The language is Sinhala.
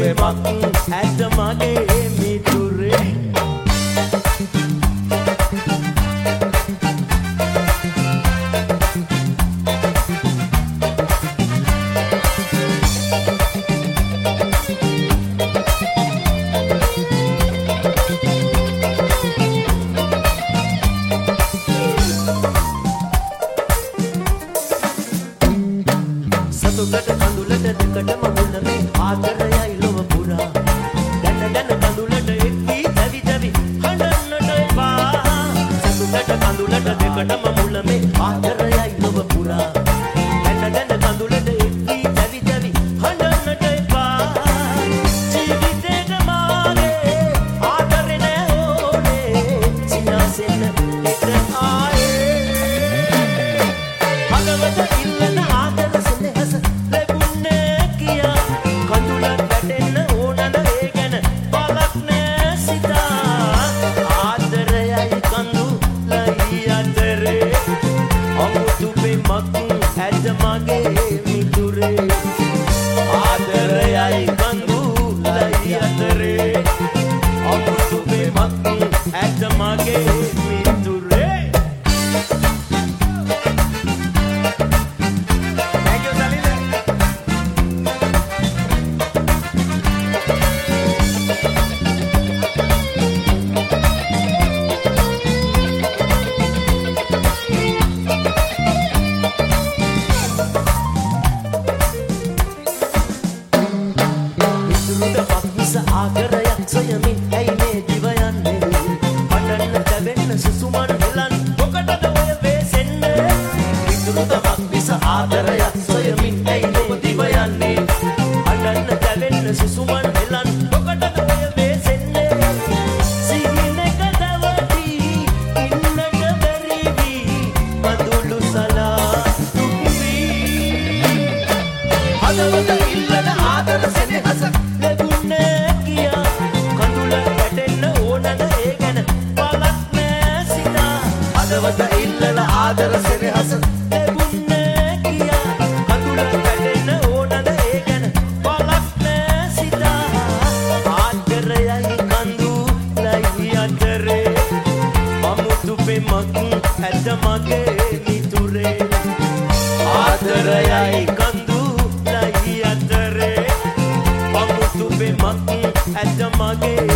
පෙමක් ඇත මගේ මිතුරේ සතුටට කඳුලට දෙකටම මුල මේ ආදරයයි ලොව පුරා දැන දැන කඳුලට එක්වී දැවි දැවි හඬන්නට එපා සතුටට කඳුලට දෙකටම මුල මේ ආදරයයි ලොව පුරා දැන දැන කඳුලට එක්වී දැවි දැවි හඬන්නට එපා ජීවිතේට මාගේ ආදරේ නෑ ඕනේ සිනාසෙන්න එක ආයේ හදවත ඉල්ලන ආදර සෙනෙහස ලැබුණේ කියා කඳුලක් වැටෙන්න ඕනද ඒ ගැන බලක් නෑ සිතා ආදරයයි කඳුලයි අතරේ අමුතු පෙමක් ඇත මගේ මිතුරේ ආදරයයි කඳුලයි අතරේ අමුතු පෙමක් ඇත මගේ මිතුරේ ආදරයක් සොයමින් ඇයි මේ දිව යන්නේ හඬන්න දැවෙන්න සුසුමන් හෙලන් මොකටද ඔය වෙසෙන්නේ විදුරුතමක් මිස ආදරයක් සොයමින් ඇයි මේ දිව යන්නේ හඬන්න දැවෙන්න සුසුමන් හෙලන් මොකටද ඔය වෙසෙන්නේ සිහිනක දවටි ඉන්නට බැරි වී මදුළු සලා දුක් වී හදවත ඉල්ලන ආදර සෙනෙහස ලැබුණේ හදවත ඉල්ලන ආදර සෙනෙහස ලැබුණේ කියා කඳුලක් වැටෙන්න ඕනද ඒ ගැන බලක් නෑ සිතා ආදරයයි කඳුලයි අතරේ අමුතු පෙමක් ඇත මගේ මිතුරේ ආදරයයි කඳුලයි අතරේ අමුතු පෙමක් ඇත මගේ